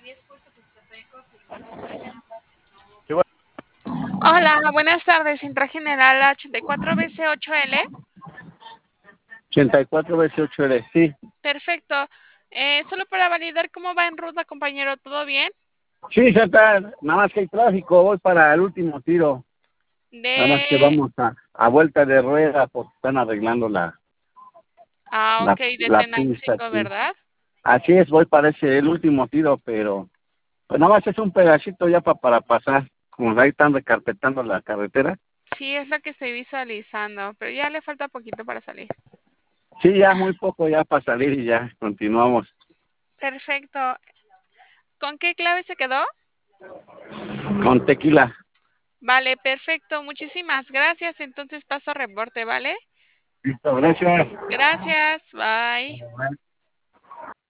Sí, bueno, Hola, buenas tardes. Intra General 84BC8L. 84 veces 8 L, sí. Perfecto. Solo para validar cómo va en ruta, compañero. ¿Todo bien? Sí, Santa, nada más que hay tráfico, voy para el último tiro. Nada más que De... vamos a vuelta de rueda porque están arreglando Ah, ok, de la pista, Tenancingo, sí. ¿verdad? Así es, voy para el último tiro, pero pues nada más es un pedacito ya para pasar. Como ahí están recarpetando la carretera. Sí, es lo que estoy visualizando, pero ya le falta poquito para salir. Sí, ya muy poco ya para salir y ya continuamos. Perfecto. ¿Con qué clave se quedó? Con tequila. Vale, perfecto. Muchísimas gracias. Entonces paso a reporte, ¿vale? Listo, gracias. Gracias. Bye.